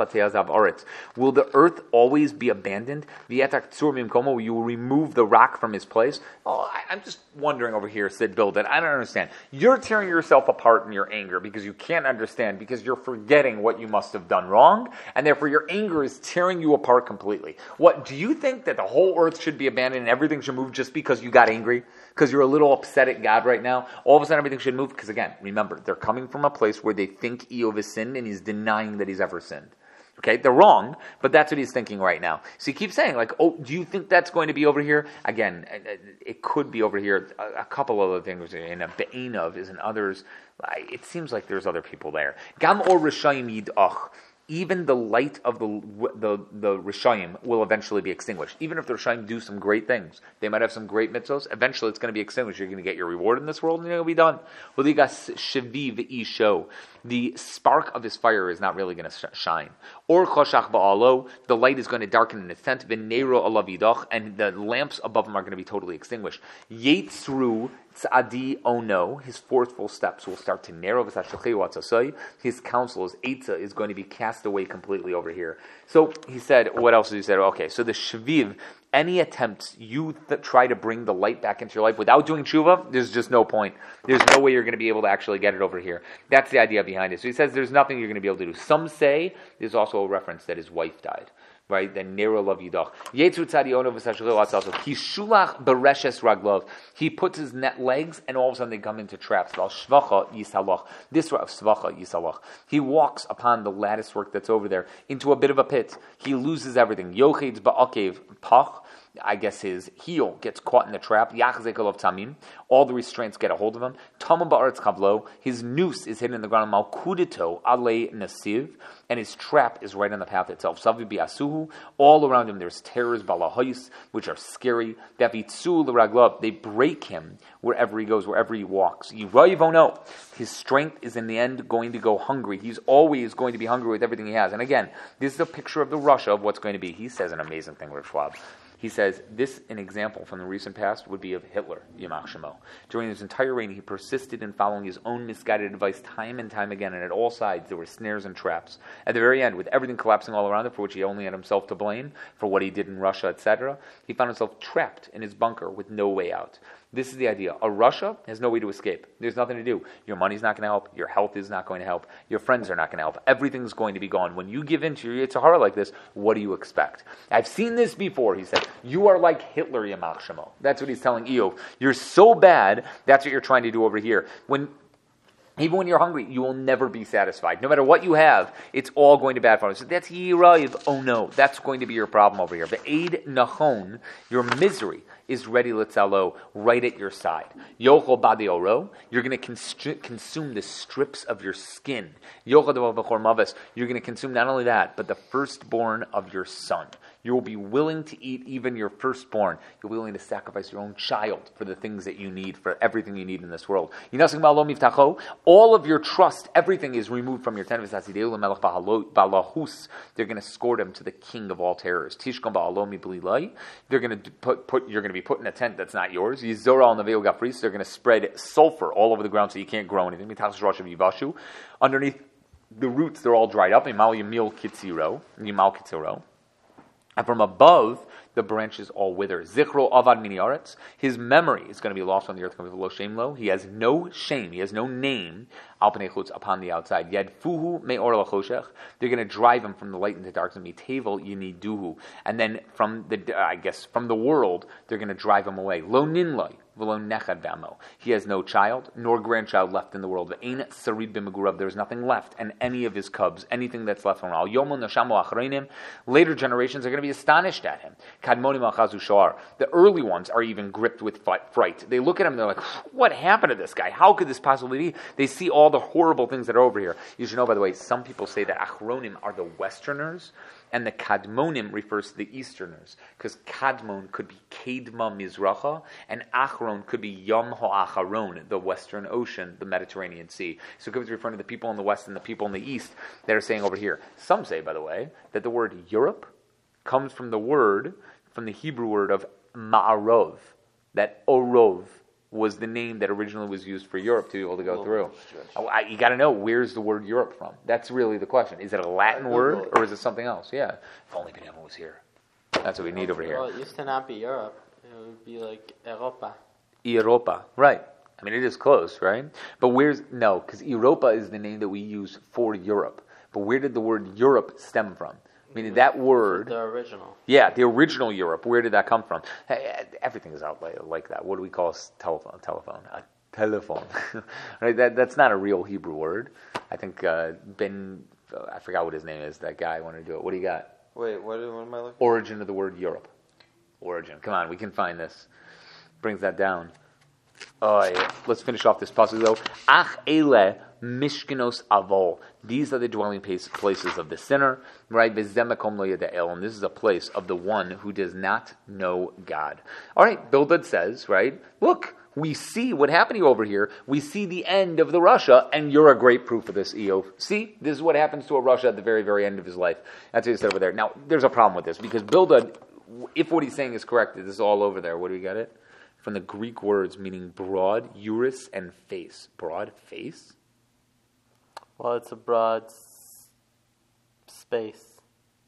Will the earth always be abandoned? Will you remove the rock from his place? Oh, I, I'm just wondering over here, Sid Bildad. I don't understand. You're tearing yourself apart in your anger because you can't understand, because you're forgetting what you must have done wrong, and therefore your anger is tearing you apart completely. What, do you think that the whole earth should be abandoned and everything should move just because you got angry? Because you're a little upset at God right now, all of a sudden everything should move. Because again, remember, they're coming from a place where they think Eov has sinned and he's denying that he's ever sinned. Okay, they're wrong, but that's what he's thinking right now. So he keeps saying, like, oh, do you think that's going to be over here? Again, it could be over here. A, a couple other things, in a Be'enov is in others. It seems like there's other people there. Gam or Rishayim yid'ach. Even the light of the the the Rishayim will eventually be extinguished. Even if the Rishayim do some great things, they might have some great mitzvos, eventually it's going to be extinguished. You're going to get your reward in this world and you're going to be done. The spark of his fire is not really going to shine. Or choshach ba'alo, the light is going to darken in its tent, v'neiro alavidach, and the lamps above him are going to be totally extinguished. Yetzru tzadi ono, his forceful steps will start to narrow. His counsel, his eitzah, is going to be cast away completely over here. So he said, what else did he say? Okay, so the shviv, any attempts you th- try to bring the light back into your life without doing tshuva, there's just no point. There's no way you're going to be able to actually get it over here. That's the idea behind it. So he says there's nothing you're going to be able to do. Some say there's also a reference that his wife died. Right? Then Nero Lav Yidach. Yetzu Tzadiono V'Sashulil Atzalso. Kishulach Bereshes Raglov. He puts his net legs and all of a sudden they come into traps. Val Shvacha Yisalach. This of Shvacha Yisalach. He walks upon the lattice work that's over there into a bit of a pit. He loses everything. Yochidz Ba'akev Pach. I guess his heel gets caught in the trap. Yachzekal of Tamim. All the restraints get a hold of him. Tamam Ba'aretz Kavlo. His noose is hidden in the ground. Malkudito Ale Nasiv. And his trap is right on the path itself. Savi Biasuhu. All around him there's terrors, Balahayis, which are scary. Davitsu L'Raglov. They break him wherever he goes, wherever he walks. Yivayivono. His strength is in the end going to go hungry. He's always going to be hungry with everything he has. And again, this is a picture of the Russia of what's going to be. He says an amazing thing, Rav Schwab. He says, this, an example from the recent past, would be of Hitler, Yamach Shemo. During his entire reign, he persisted in following his own misguided advice time and time again, and at all sides there were snares and traps. At the very end, with everything collapsing all around him, for which he only had himself to blame, for what he did in Russia, et cetera, he found himself trapped in his bunker with no way out. This is the idea. A Russia has no way to escape. There's nothing to do. Your money's not going to help. Your health is not going to help. Your friends are not going to help. Everything's going to be gone. When you give in to your Yitzhahara like this, what do you expect? I've seen this before, he said. You are like Hitler, Yamach Shemo. That's what he's telling Eov. You're so bad, that's what you're trying to do over here. When Even when you're hungry, you will never be satisfied. No matter what you have, it's all going to bad for you. So that's Yirayiv. Oh no, that's going to be your problem over here. The Eid Nachon, your misery, is ready litzalo, right at your side. Yochel badi oro, you're going to constri- consume the strips of your skin. Yochel b'chor maves, you're going to consume not only that, but the firstborn of your son. You will be willing to eat even your firstborn. You'll be willing to sacrifice your own child for the things that you need, for everything you need in this world. All of your trust, everything is removed from your tent. They're going to escort him to the king of all terrors. They're going to put, put you're going to be put in a tent that's not yours. They're going to spread sulfur all over the ground so you can't grow anything. Underneath the roots, they're all dried up. And from above, the branches all wither. Zichro avad min yaretz. His memory is going to be lost on the earth. Lo shem lo. He has no shame. He has no name. Al pnei chutz, upon the outside. Yad fuhu me'or lachoshech. They're going to drive him from the light into darkness. Mitevel yiniduhu. And then from the, uh, I guess, from the world, they're going to drive him away. Lo ninloi. He has no child, nor grandchild left in the world. There's nothing left, and any of his cubs, anything that's left from him. Later generations are going to be astonished at him. The early ones are even gripped with fright. They look at him and they're like, what happened to this guy? How could this possibly be? They see all the horrible things that are over here. You should know, by the way, some people say that Achronim are the Westerners, and the Kadmonim refers to the Easterners, because Kadmon could be Kedma Mizracha, and Achron could be Yom HaAcharon, the Western Ocean, the Mediterranean Sea. So it could be referring to the people in the West and the people in the East that are saying over here. Some say, by the way, that the word Europe comes from the word, from the Hebrew word of Ma'arov, that Orov was the name that originally was used for Europe to be able to go through. Oh, I, you got to know, where's the word Europe from? That's really the question. Is it a Latin word or is it something else? Yeah. If only Benjamin was here. That's what we need over here. Well, it used to not be Europe. It would be like Europa. Europa, right. I mean, it is close, right? But where's, no, because Europa is the name that we use for Europe. But where did the word Europe stem from? Meaning that word... The original. Yeah, the original Europe. Where did that come from? Everything is out like, like that. What do we call a telephone? Telephone. A telephone. Right? That, that's not a real Hebrew word. I think uh, Ben... Uh, I forgot what his name is. That guy wanted to do it. What do you got? Wait, what, what am I looking for? Origin of the word Europe. Origin. Come on, we can find this. Brings that down. Oh, yeah. Let's finish off this passage though. Ach ele mishkenos avol. These are the dwelling places of the sinner, right? V'zemakom lo yada'el. And this is a place of the one who does not know God. All right, Bildad says, right? Look, we see what happened to you over here. We see the end of the Russia, and you're a great proof of this, Eov. See, this is what happens to a Russia at the very, very end of his life. That's what he said over there. Now, there's a problem with this because Bildad, if what he's saying is correct, this is all over there. What do we got it? From the Greek words meaning broad, uris, and face. Broad face? Well, it's a broad s- space.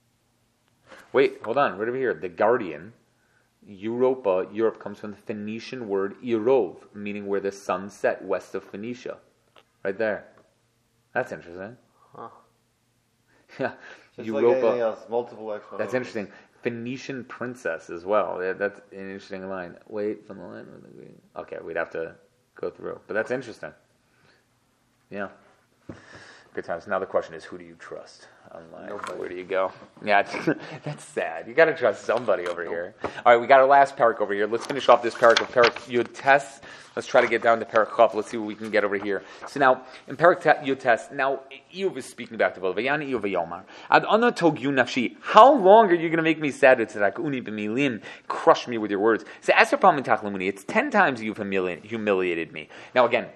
Wait, hold on. Right over here. The Guardian, Europa, Europe comes from the Phoenician word Irov, meaning where the sun set west of Phoenicia. Right there. That's interesting. Huh. Yeah. Just Europa. like anything else, multiple explanations. That's interesting. Phoenician princess as well. Yeah, that's an interesting line. Wait, from the line with the green. Okay, we'd have to go through. But that's interesting. Yeah. Good times. Now the question is, who do you trust online? Nobody. Where do you go? Yeah, it's, that's sad. You got to trust somebody over nope. here. All right, we got our last parak over here. Let's finish off this parak of parak Yud Tes. Let's try to get down to parak Chaf. Let's see what we can get over here. So now, in parak Yud Tes, now Eov is speaking back to Bildad. Vayani Eov vayomar. Ad ana togyu nafshi. How long are you going to make me sad? It's like uni b'milim. Crush me with your words. So as for Palmin Tachlamuni, it's ten times you've humili- humiliated me. Now again,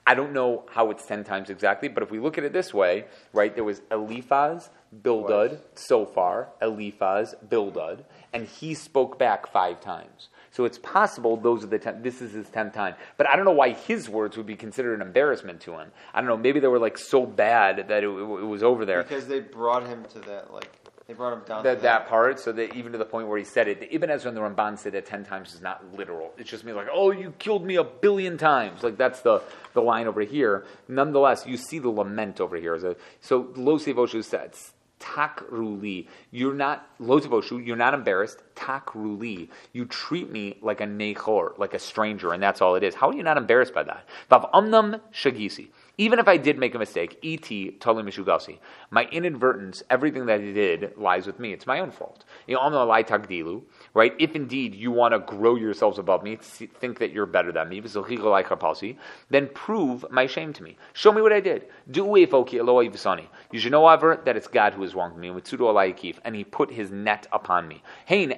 I don't know how it's ten times exactly, but if we look at it this way, right, there was Eliphaz, Bildad, so far, Eliphaz, Bildad, and he spoke back five times. So it's possible those are the ten, this is his tenth time. But I don't know why his words would be considered an embarrassment to him. I don't know, maybe they were like so bad that it, it was over there. Because they brought him to that, like, they brought him down the, to that. that part, so that even to the point where he said it, the Ibn Ezra and the Ramban said that ten times is not literal. It just means like, oh, you killed me a billion times. Like that's the, the line over here. Nonetheless, you see the lament over here. So Lo Sevoshu says, Takruli, you're not Lo Sevoshu, you're not embarrassed. Takruli, you treat me like a nechor, like a stranger, and that's all it is. How are you not embarrassed by that? Vav amnam shagisi. Even if I did make a mistake, iti tali mishugasi, my inadvertence, everything that I did lies with me. It's my own fault. You know, tagdilu, right? If indeed you want to grow yourselves above me, think that you're better than me, then prove my shame to me. Show me what I did. You should know, however, that it's God who has wronged me, and He put His net upon me.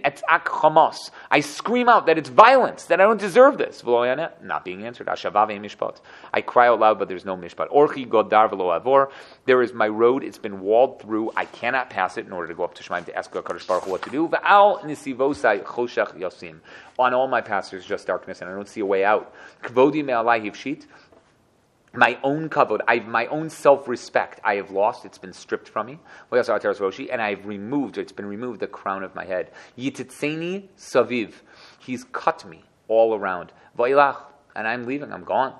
I scream out that it's violence, that I don't deserve this. Not being answered. I cry out loud, but there's no mishpat. Orchi godar v'lo avor. There is my road; it's been walled through. I cannot pass it in order to go up to Shemaim to ask HaKadosh Baruch Hu what to do. V'al nisivosai choshech yasim. On all my paths there's just darkness, and I don't see a way out. Kvodi me'alai hivshit. My own kavod, I my own self-respect, I have lost. It's been stripped from me. And I have removed, it's been removed, the crown of my head. Yititzeni saviv. He's cut me all around. V'ilach, and I'm leaving. I'm gone.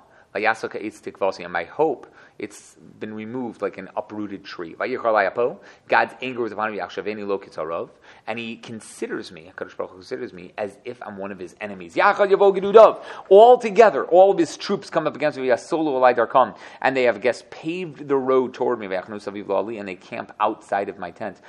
And my hope, it's been removed like an uprooted tree. God's anger is upon me, and He considers me, HaKadosh Baruch Hu considers me as if I'm one of His enemies. All together, all of His troops come up against me, and they have, guess, paved the road toward me, and they camp outside of my tent.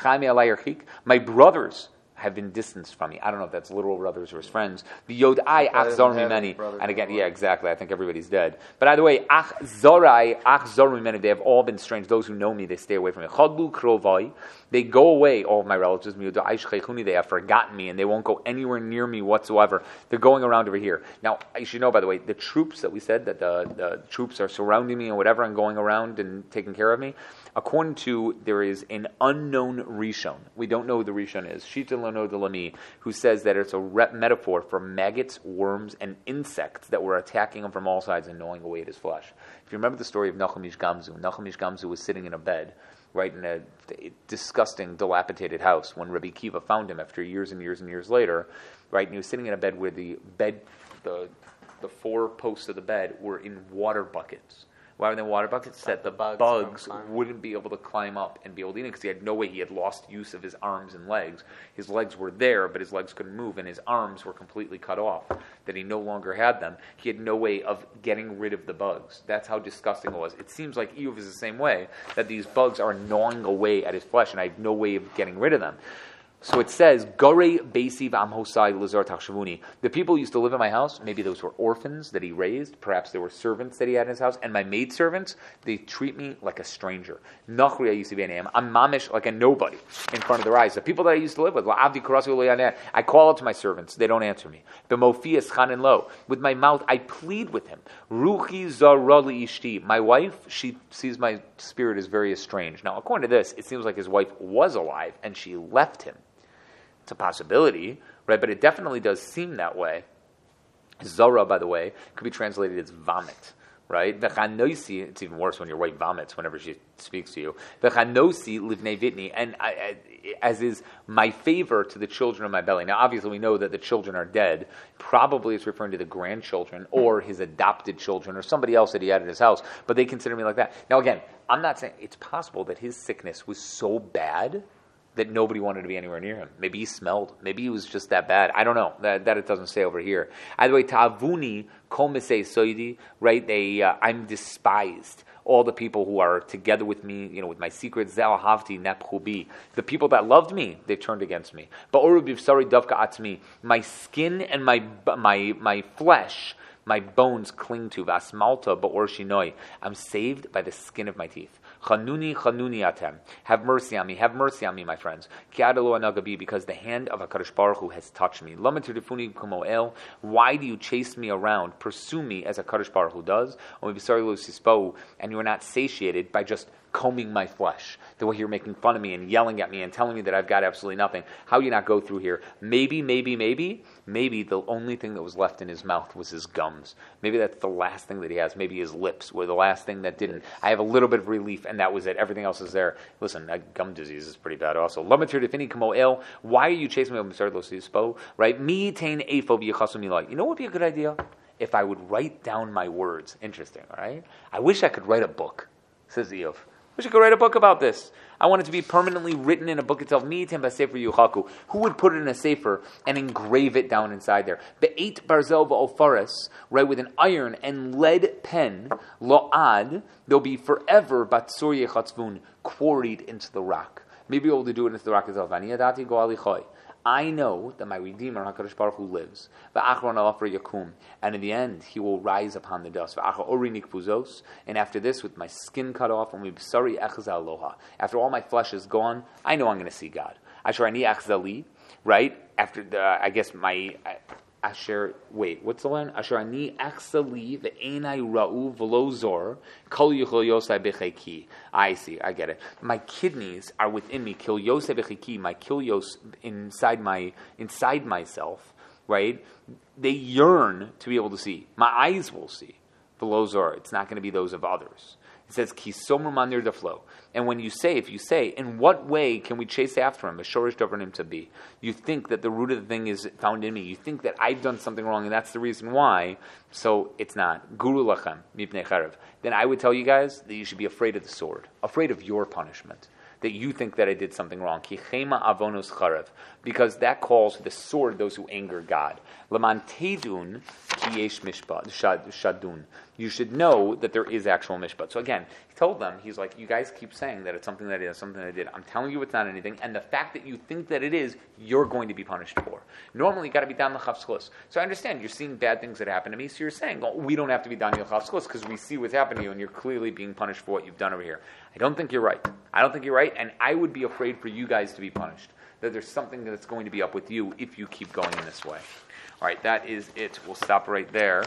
My brothers have been distanced from me. I don't know if that's literal brothers or his friends. The Yodai ach zor mimeni. And again, yeah, exactly. I think everybody's dead. But either way, ach zorai, ach zor mimeni. They have all been strange. Those who know me, they stay away from me. Chodlu krovai. They go away, all of my relatives. They have forgotten me, and they won't go anywhere near me whatsoever. They're going around over here. Now, you should know, by the way, the troops that we said, that the, the troops are surrounding me and whatever, and going around and taking care of me. According to, there is an unknown Rishon. We don't know who the Rishon is. Shita Lano Delami, who says that it's a rep metaphor for maggots, worms, and insects that were attacking him from all sides and gnawing away at his flesh. If you remember the story of Nachum Ish Gamzu, Nachum Ish Gamzu was sitting in a bed, right, in a disgusting, dilapidated house when Rabbi Kiva found him after years and years and years later, right, and he was sitting in a bed where the bed, the the four posts of the bed were in water buckets. Why were they in water buckets? So that the bugs, bugs wouldn't be able to climb up and be able to eat it, because he had no way. He had lost use of his arms and legs. His legs were there, but his legs couldn't move, and his arms were completely cut off, that he no longer had them. He had no way of getting rid of the bugs. That's how disgusting it was. It seems like Eov is the same way, that these bugs are gnawing away at his flesh, and I have no way of getting rid of them. So it says, Gorei Beisiv Amhosai Lazar Tachshavuni. The people who used to live in my house, maybe those were orphans that he raised, perhaps there were servants that he had in his house, and my maidservants, they treat me like a stranger. Nachri Ayusivanam. I'm mamish like a nobody in front of their eyes. The people that I used to live with, I call out to my servants, they don't answer me. B'mofias Chanin Lo. With my mouth, I plead with him. Ruchi Zarali Ishti. My wife, she sees my spirit as very estranged. Now, according to this, it seems like his wife was alive and she left him. It's a possibility, right? But it definitely does seem that way. Zara, by the way, could be translated as vomit, right? V'chanosi, it's even worse when your wife vomits whenever she speaks to you. V'chanosi livnei vitni, and I, I, as is my favor to the children of my belly. Now, obviously, we know that the children are dead. Probably it's referring to the grandchildren or his adopted children or somebody else that he had at his house. But they consider me like that. Now, again, I'm not saying it's possible that his sickness was so bad that nobody wanted to be anywhere near him. Maybe he smelled. Maybe he was just that bad. I don't know. That, that it doesn't say over here. Either way, ta'avuni kol misei soidi, right? They, uh, I'm despised. All the people who are together with me, you know, with my secret, zel havti nepchubi. The people that loved me, they turned against me. But orubiv sari davka atzmi. My skin and my my my flesh, my bones cling to vasmalta ba'or shinoi. I'm saved by the skin of my teeth. Chanuni, chanuni atem. Have mercy on me. Have mercy on me, my friends. Ki adalo anagabi, because the hand of HaKadosh Baruch Hu has touched me. Lama tirifuni kamo el. Why do you chase me around, pursue me as HaKadosh Baruch Hu does? And you are not satiated by just combing my flesh, the way you're making fun of me and yelling at me and telling me that I've got absolutely nothing. How do you not go through here? Maybe, maybe, maybe, maybe the only thing that was left in his mouth was his gums. Maybe that's the last thing that he has. Maybe his lips were the last thing that didn't. I have a little bit of relief, and that was it. Everything else is there. Listen, gum disease is pretty bad also. Why are you chasing me? Right? You know what would be a good idea? If I would write down my words. Interesting, all right? I wish I could write a book, says Eov. I wish I could write a book about this. I want it to be permanently written in a book itself. Who would put it in a sefer and engrave it down inside there? Be'et barzel va'ofaris, right, with an iron and lead pen, lo'ad, they'll be forever batsur yechatzvun, quarried into the rock. Maybe able to do it into the rock itself. I know that my Redeemer, HaKadosh Baruch Hu, lives. And in the end, he will rise upon the dust. And after this, with my skin cut off, after all my flesh is gone, I know I'm going to see God. Right? After the, I guess my... Asher, wait, what's the line? Asher ani achsali ve'enai ra'u v'lo zor kol yichol yosai b'cheki. I see, I get it. My kidneys are within me, kil yosai b'cheki, my kilios inside my inside myself, right? They yearn to be able to see. My eyes will see. V'lo zor, it's not going to be those of others. It says, ki somer manir deflo. And when you say, if you say, in what way can we chase after him? A shorish him to be. You think that the root of the thing is found in me. You think that I've done something wrong, and that's the reason why. So it's not. Guru lachem mipnei charev. Then I would tell you guys that you should be afraid of the sword, afraid of your punishment. That you think that I did something wrong. Ki chema avonos charev. Because that calls for the sword those who anger God. Laman tedun ki yesh mishpat shadun. You should know that there is actual mishpat. So again, he told them, he's like, you guys keep saying that it's something that is, something that I did. I'm telling you it's not anything, and the fact that you think that it is, you're going to be punished for. Normally, you got to be down the chavskos. So I understand, you're seeing bad things that happen to me, so you're saying, well, we don't have to be down the chavskos because we see what's happening to you, and you're clearly being punished for what you've done over here. I don't think you're right. I don't think you're right, and I would be afraid for you guys to be punished. That there's something that's going to be up with you if you keep going in this way. All right, that is it. We'll stop right there.